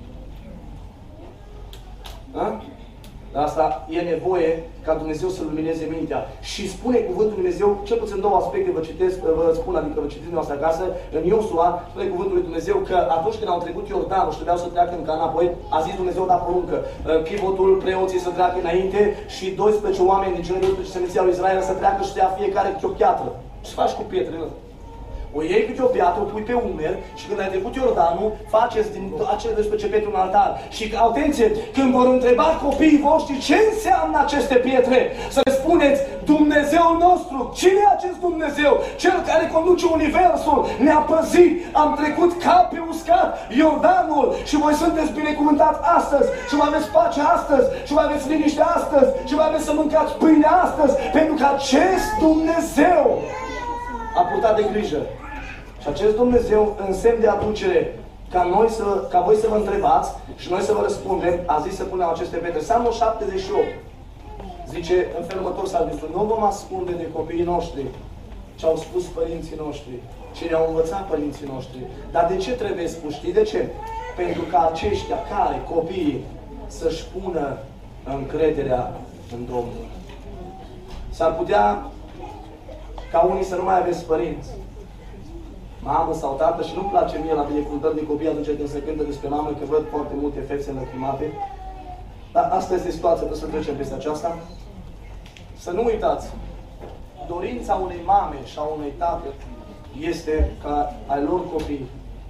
A: Da? Dar asta e nevoie ca Dumnezeu să lumineze mintea. Și spune cuvântul Lui Dumnezeu, cel puțin două aspecte vă citesc, vă spun, adică vă citiți noastră acasă, în Iosua, spune cuvântul Lui Dumnezeu că atunci când au trecut Iordanul și trebuiau să treacă în Canaan, apoi a zis Dumnezeu da poruncă, chivotul, preoții să treacă înainte și doisprezece oameni din cele doisprezece seminții al lui Israel să treacă și să ia fiecare câte o piatră. Ce faci cu pietrele? O iei câte o piatră, o pui pe umeri și când ai trecut Iordanul, faceți din acele doisprezece pietre un altar. Și atenție, când vor întreba copiii voștri ce înseamnă aceste pietre, să le spuneți, Dumnezeul nostru, cine e acest Dumnezeu? Cel care conduce universul, ne-a păzit, am trecut ca pe uscat Iordanul și voi sunteți binecuvântați astăzi și vă aveți pace astăzi și vă aveți liniște astăzi și vă aveți să mâncați pâine astăzi, pentru că acest Dumnezeu a purtat de grijă. Și acest Dumnezeu, în semn de aducere, ca, noi să, ca voi să vă întrebați și noi să vă răspundem, a zis să punem aceste pietre. Psalmul șaptezeci și opt zice în felul următor salmistul: nu vom ascunde de copiii noștri ce au spus părinții noștri, ce ne-au învățat părinții noștri. Dar de ce trebuie spus? Știi de ce? Pentru ca aceștia care, copiii, să-și pună încrederea în Domnul. S-ar putea ca unii să nu mai aveți părinți, mamă sau tată, și nu-mi place mie la binecuvântări de copii atunci când se cântă despre mamă, că văd foarte multe fețe înlăcrimate. Dar asta este situația, trebuie să trecem peste aceasta. Să nu uitați, dorința unei mame și a unui tată este ca ai lor copii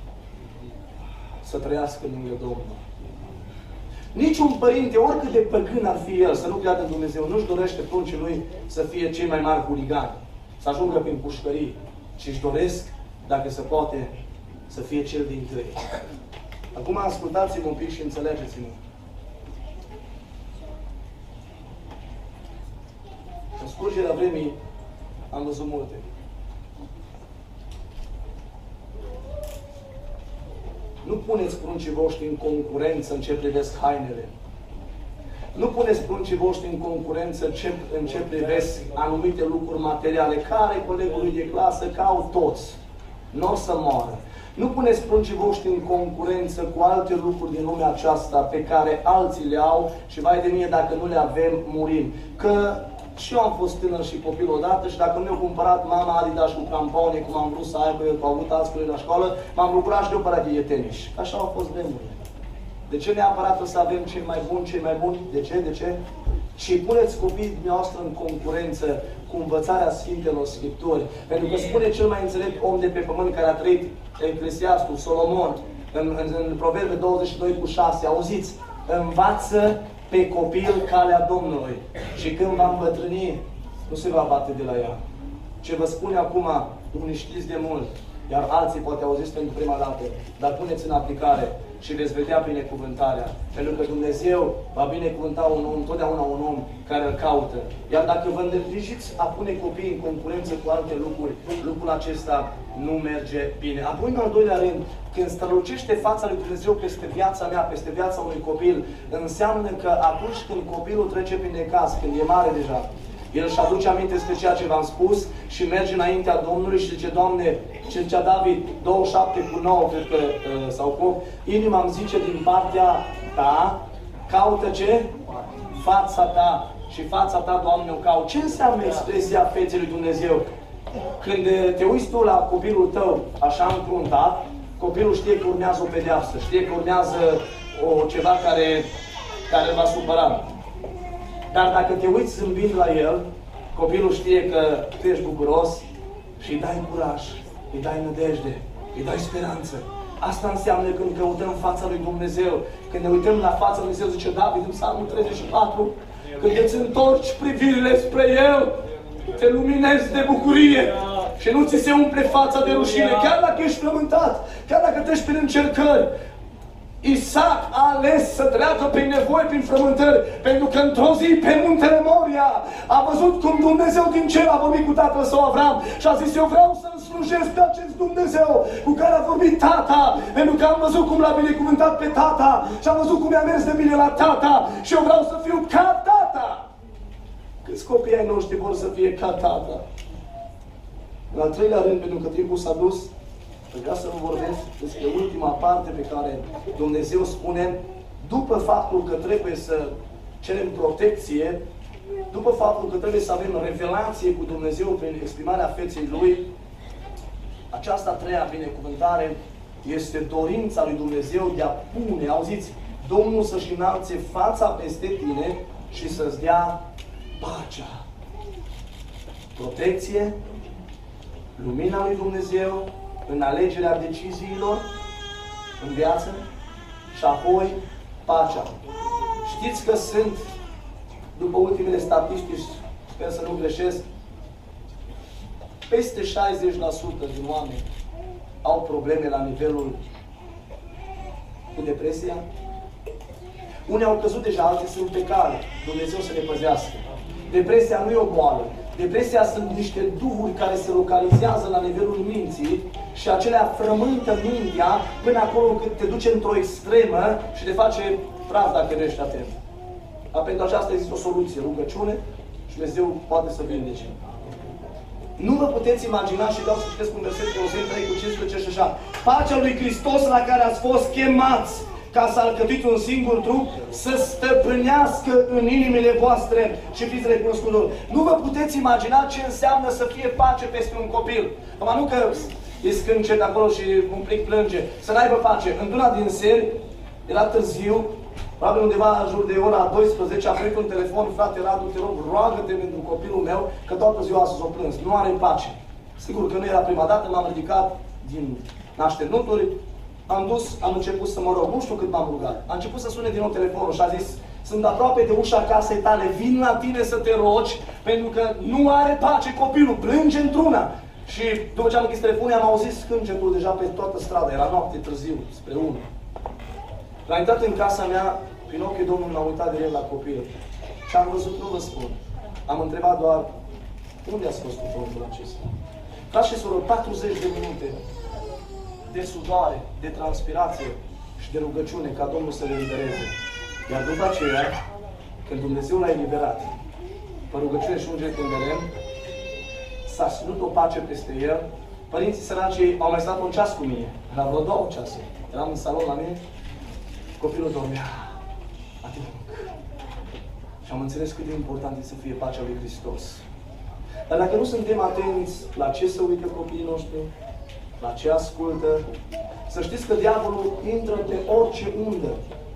A: să trăiască lângă Domnul. Niciun părinte, oricât de păgân ar fi el, să nu creadă în Dumnezeu, nu-și dorește pruncii lui să fie cei mai mari huligani, să ajungă prin pușcării, ci își doresc, dacă se poate, să fie cel din tâi. Acum ascultați-mă un pic și înțelegeți-mă. În scurgerea vremii am văzut multe. Nu puneți pruncii voștri în concurență în ce privesc hainele. Nu puneți pruncii voștri în concurență în ce, în ce privesc anumite lucruri materiale. Care colegului de clasă, că au toți. Nu o să moară. Nu puneți pruncii voștri în concurență cu alte lucruri din lumea aceasta pe care alții le au și vai de mine dacă nu le avem, murim. Că și eu am fost tânăr și copil odată și dacă nu mi-a cumpărat mama Adidas cu crampone, cum am vrut să aibă, eu, cu au avut alți colegi la școală, m-am bucurat și de o părere de tenis. Așa au fost vremurile. De ce neapărat să avem cei mai buni, cei mai buni? De ce? De ce? Și puneți copiii dumneavoastră în concurență cu învățarea Sfintelor Scripturi. Pentru că spune cel mai înțelept om de pe pământ care a trăit, Eclesiastul, Solomon, în, în, în Proverbe douăzeci și doi cu șase, auziți, învață pe copil calea Domnului și când va îmbătrâni, nu se va bate de la ea. Ce vă spune acum, unii știți de mult, iar alții poate auziți pentru prima dată, dar puneți în aplicare și veți vedea binecuvântarea. Pentru că Dumnezeu va binecuvânta un om, întotdeauna un om care îl caută. Iar dacă vă îndrăjiți a pune copiii în concurență cu alte lucruri, lucrul acesta nu merge bine. Apoi, în al doilea rând, când strălucește fața lui Dumnezeu peste viața mea, peste viața unui copil, înseamnă că atunci când copilul trece prin necaz, când e mare deja, el își aduce aminte despre ceea ce v-am spus și merge înaintea Domnului și zice: Doamne, ce zicea David, douăzeci și șapte cu nouă, cred că, sau cu inima îmi zice din partea Ta, caută ce? Fața Ta. Și fața Ta, Doamne, o caut. Ce înseamnă expresia feței lui Dumnezeu? Când te uiți tu la copilul tău așa încruntat, copilul știe că urmează o pedeapsă, știe că urmează o, ceva care, care va supăra. Dar dacă te uiți zâmbind la el, copilul știe că tu ești bucuros și îi dai curaj, îi dai nădejde, îi dai speranță. Asta înseamnă când căutăm fața lui Dumnezeu. Când ne uităm la fața lui Dumnezeu, zice David în Psalmul treizeci și patru, când îți întorci privirile spre El, te luminezi de bucurie și nu ți se umple fața de rușine. Chiar dacă ești frământat, chiar dacă treci prin încercări, Isaac a ales să treacă prin nevoi, prin frământări, pentru că într-o zi pe muntele Moria a văzut cum Dumnezeu din cer a vorbit cu tatăl său Avram și a zis: eu vreau să-L slujesc pe acest Dumnezeu cu care a vorbit tata, pentru că am văzut cum l-a binecuvântat pe tata și am văzut cum i-a mers de bine la tata și eu vreau să fiu ca tata. Câți copii ai noștri vor să fie ca tata? În al treilea rând, pentru că timpul s-a dus, vreau să vă vorbesc despre ultima parte pe care Dumnezeu spune, după faptul că trebuie să cerem protecție, după faptul că trebuie să avem revelație cu Dumnezeu prin exprimarea feței Lui, aceasta a treia binecuvântare este dorința lui Dumnezeu de a pune, auziți, Domnul să-și înalțe fața peste tine și să-ți dea pacea. Protecție, lumina lui Dumnezeu în alegerea deciziilor în viață și apoi pacea. Știți că sunt, după ultimele statistici, sper să nu greșesc, peste șaizeci la sută din oameni au probleme la nivelul cu depresia. Unii au căzut deja, alții sunt pe cale. Dumnezeu să ne păzească. Depresia nu e o boală. Depresia sunt niște duhuri care se localizează la nivelul minții și acelea frământă mintea până acolo încât te duce într-o extremă și te face praf dacă nu ești atent. Dar pentru aceasta există o soluție, rugăciune și Dumnezeu poate să vindece. Nu vă puteți imagina, și vreau să citesc un verset Coloseni trei cu cincisprezece și așa. Pacea lui Hristos la care ați fost chemați ca să alcătuiți un singur trup, să stăpânească în inimile voastre și fiți recunoscători. Nu vă puteți imagina ce înseamnă să fie pace peste un copil. Numai nu că îi scânce de acolo și un plic plânge. Să n-aibă pace. Într-una din seri, era târziu, probabil undeva în jur de ora douăsprezece, a primit un telefon: frate Radu, te rog, roagă-te pentru copilul meu, că toată ziua astăzi o plâns. Nu are pace. Sigur că nu era prima dată, m-am ridicat din nașternuturi, am dus, am început să mă rog, nu știu cât m-am rugat. A început să sune din nou telefonul și a zis: sunt aproape de ușa casei tale, vin la tine să te rogi, pentru că nu are pace copilul, plânge într-una. Și după ce am închis telefonul, am auzit scângetul deja pe toată strada, era noapte târziu, spre unu. L-am intrat în casa mea, prin ochii Domnului m-am uitat direct la copil. Și am văzut, nu vă spun. Am întrebat doar: unde a scos cuvântul acesta? Frați și surori, patruzeci de minute de sudoare, de transpirație și de rugăciune ca Domnul să le elibereze. Iar după aceea, când Dumnezeu l-a eliberat, pe rugăciune și ungere când lemn, s-a ținut o pace peste el. Părinții săraci au mai stat un ceas cu mine, la vreo două ceasuri. Eram în salon la mine, copilul dormea adânc. Și am înțeles cât de important e să fie pacea lui Hristos. Dar dacă nu suntem atenți la ce se uită copiii noștri, la ce ascultă, să știți că diavolul intră pe orice undă.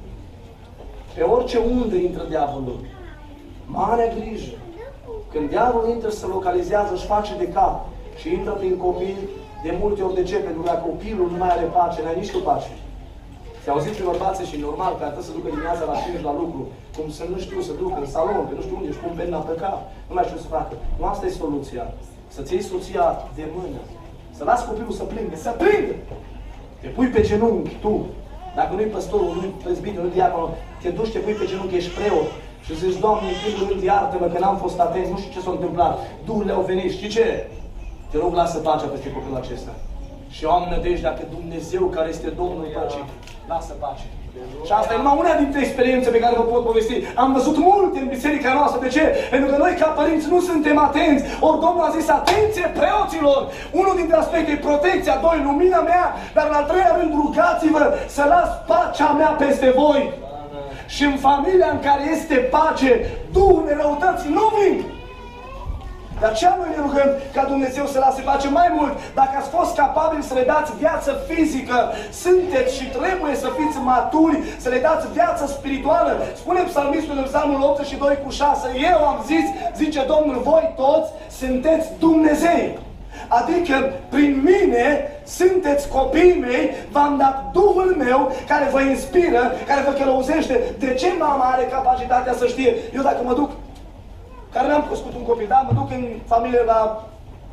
A: Pe orice undă intră diavolul. Mare grijă! Când diavolul intră, se localizează, își face de cap și intră prin copii, de multe ori de ce? Pentru că copilul nu mai are pace, n-ai nici tu pace. Se auzit prin bărbațe și normal că atât să ducă dimineața la cinci la lucru, cum să nu știu să ducă în salon, că nu știu unde, își pun penna pe cap, nu mai știu să facă. Nu asta e soluția. Să-ți iei soția de mână, să lași copilul să plângă, să plângă! Te pui pe genunchi, tu. Dacă nu-i păstorul, nu-i prezbitul, nu-i diaconul, te duci, te pui pe genunchi, ești preot și zici: Doamne, în primul rând, iartă-mă că n-am fost atent, nu știu ce s-a întâmplat. Duhurile au venit, știi ce? Te rog, lasă pacea peste copilul acesta. Și eu am nădejde că Dumnezeu, care este Domnul păcii, lasă pace. Și asta e numai una dintre experiențe pe care vă pot povesti. Am văzut multe în biserica noastră. De ce? Pentru că noi, ca părinți, nu suntem atenți. Ori Domnul a zis: atenție preoților! Unul dintre aspecte e protecția, doi, lumina mea, dar în al treilea rând, rugați-vă să las pacea mea peste voi. Și în familia în care este pace, duhurile răutății nu vin. De aceea noi ne rugăm ca Dumnezeu să lase pace. Mai mult, dacă ați fost capabili să le dați viață fizică, sunteți și trebuie să fiți maturi, să le dați viață spirituală. Spune psalmistul în Psalmul optzeci și doi cu șase: eu am zis, zice Domnul, voi toți sunteți Dumnezei. Adică, prin mine, sunteți copiii mei, v-am dat Duhul meu care vă inspiră, care vă călăuzește. De ce mama are capacitatea să știe? Eu dacă mă duc, care n-am crescut un copil, da? Mă duc în familie la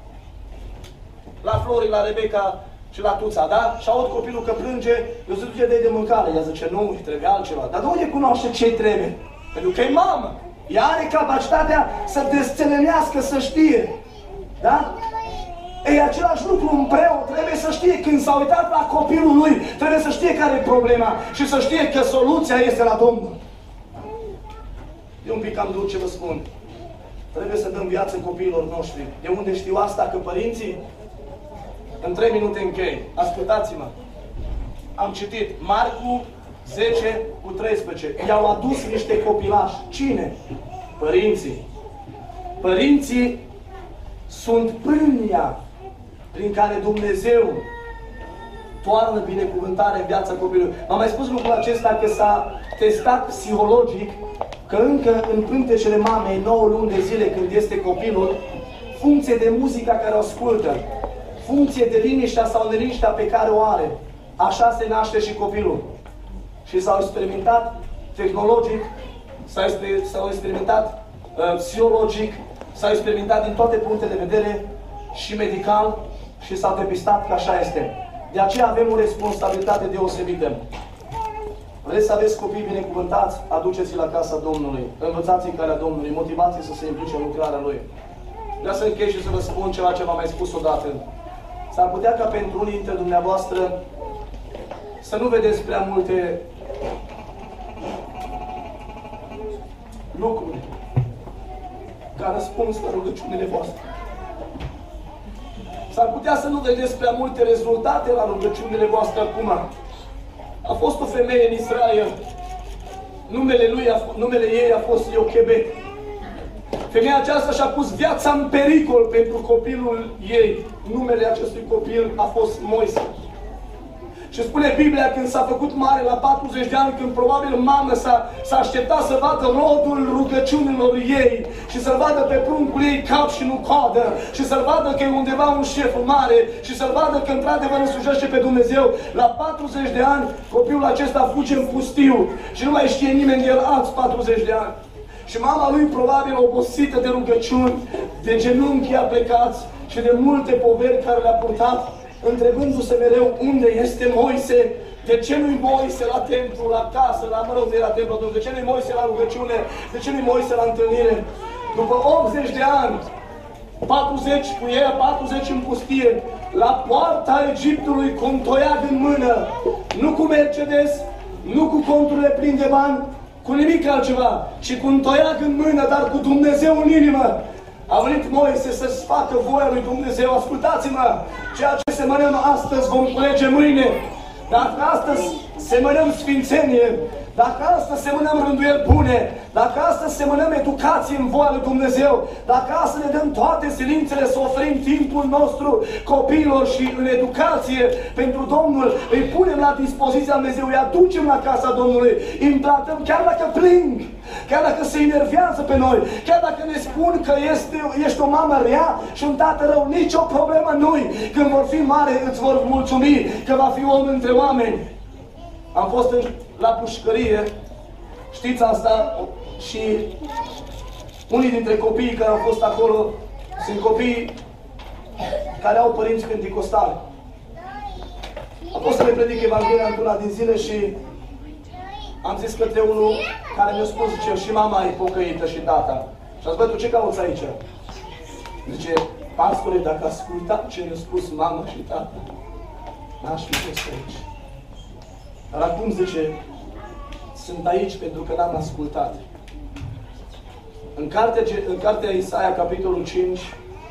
A: la Flori, la Rebecca și la Tuța, da? Și aud copilul că plânge, eu zic: duce de de mâncare. Ea zice: nu, îi trebuie altceva. Dar de unde cunoaște ce-i trebuie? Pentru că e mamă. Ea are capacitatea să desțelenească, să știe. Da? E același lucru un preot, trebuie să știe când s-a uitat la copilul lui, trebuie să știe care e problema și să știe că soluția este la Domnul. E un pic cam dur ce vă spun. Trebuie să dăm viață copiilor noștri. De unde știu asta? Că părinții, în trei minute închei. Ascultați-mă. Am citit Marcu zece cu treisprezece. I-au adus niște copilași. Cine? Părinții. Părinții sunt pârnia prin care Dumnezeu toarnă binecuvântare în viața copilului. M-am mai spus lucrul acesta că s-a testat psihologic că încă în pântecele mamei nouă luni de zile când este copilul, funcție de muzica care o ascultă, funcție de liniștea sau neliniștea pe care o are, așa se naște și copilul. Și s-au experimentat tehnologic, s-au experimentat uh, psihologic, s-au experimentat din toate punctele de vedere și medical și s-a depistat că așa este. De aceea avem o responsabilitate deosebită. Vreți să aveți copii binecuvântați? Aduceți-i la casa Domnului. Învățați-i calea Domnului. Motivați-i să se implice în lucrarea Lui. Vreau să închei și să vă spun ceva ce v-am mai spus odată. S-ar putea ca pentru unii dintre dumneavoastră să nu vedeți prea multe lucruri ca răspuns la rugăciunile voastre. S-ar putea să nu vedeți prea multe rezultate la rugăciunile voastre acum. A fost o femeie în Israel. Numele, lui a, numele ei a fost Iochebed. Femeia aceasta și-a pus viața în pericol pentru copilul ei. Numele acestui copil a fost Moise. Și spune Biblia, când s-a făcut mare la patruzeci de ani, când probabil mama s-a așteptat să vadă rodul rugăciunilor ei și să-l vadă pe pruncul ei cap și nu coadă și să-l vadă că e undeva un șef mare și să-l vadă că într-adevăr îl slujește pe Dumnezeu. La patruzeci de ani, copilul acesta fuge în pustiu și nu mai știe nimeni de el alți patruzeci de ani. Și mama lui, probabil obosită de rugăciuni, de genunchi aplecați și de multe poveri care le-a purtat, întrebându-se mereu unde este Moise, de ce nu-i Moise la templu, la casă, la, mă rog, de la templu, de ce nu-i Moise la rugăciune, de ce nu-i Moise la întâlnire. După optzeci de ani, patruzeci cu ea, patruzeci în pustie, la poarta Egiptului cu un toiag în mână, nu cu Mercedes, nu cu conturile pline de bani, cu nimic altceva, ci cu un toiag în mână, dar cu Dumnezeu în inimă. A venit Moise să-ți facă voia lui Dumnezeu. Ascultați-mă! Ceea ce semănăm astăzi vom culege mâine. Dacă astăzi semănăm sfințenie, dacă astăzi semănăm rânduieli bune, dacă astăzi semănăm educație în voia lui Dumnezeu, dacă astăzi ne dăm toate silințele să oferim timpul nostru copiilor și în educație pentru Domnul, îi punem la dispoziția lui Dumnezeu, îi aducem la casa Domnului, îi împlatăm, chiar dacă plâng, chiar dacă se enervează pe noi, chiar dacă ne spun că este, ești o mamă rea și un tată rău, nicio problemă nu-i. Când vor fi mari, îți vor mulțumi că va fi om între oameni. Am fost în, la pușcărie, știți asta, și unii dintre copiii care au fost acolo sunt copii care au părinți penticostali. Am fost să le predic Evanghelia într-una din zile și am zis către unul care mi-a spus, zice, și mama e pocăită și tata. Și am zis, bă, tu ce cauți aici? Zice, pastore, dacă ascultam ce mi-a spus mama și tata, n-aș fi fost aici. Dar acum, zice, sunt aici pentru că n-am ascultat. În cartea, în cartea Isaia, capitolul cinci,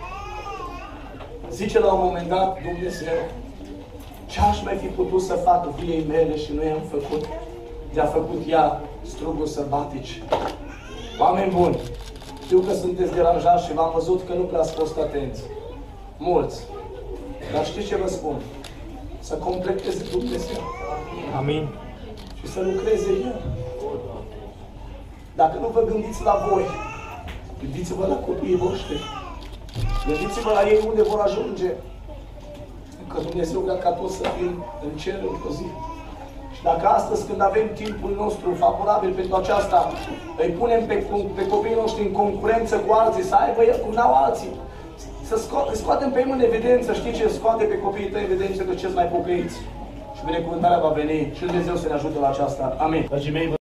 A: zice la un moment dat Dumnezeu, ce aș mai fi putut să fac viei mele și nu i-am făcut? De-a făcut ea struguri sălbatici. Oameni buni, știu că sunteți deranjați și v-am văzut că nu prea ați fost atenți. Mulți. Dar știți ce vă spun? Să completeze Dumnezeu.
B: Amin.
A: Și să lucreze El. Dacă nu vă gândiți la voi, gândiți-vă la copiii voștri. Gândiți-vă la ei unde vor ajunge. Că Dumnezeu vrea ca toți să fim în cer într-o zi. Și dacă astăzi, când avem timpul nostru favorabil pentru aceasta, îi punem pe, pe copiii noștri în concurență cu alții, să aibă el cum n-au alții, să sco scoatem pe ei în evidență, știi ce scoate pe copiii tăi în evidență, că ce-ți mai pocăiți. Și binecuvântarea va veni și Dumnezeu să ne ajute la aceasta. Amin. Dragii mei,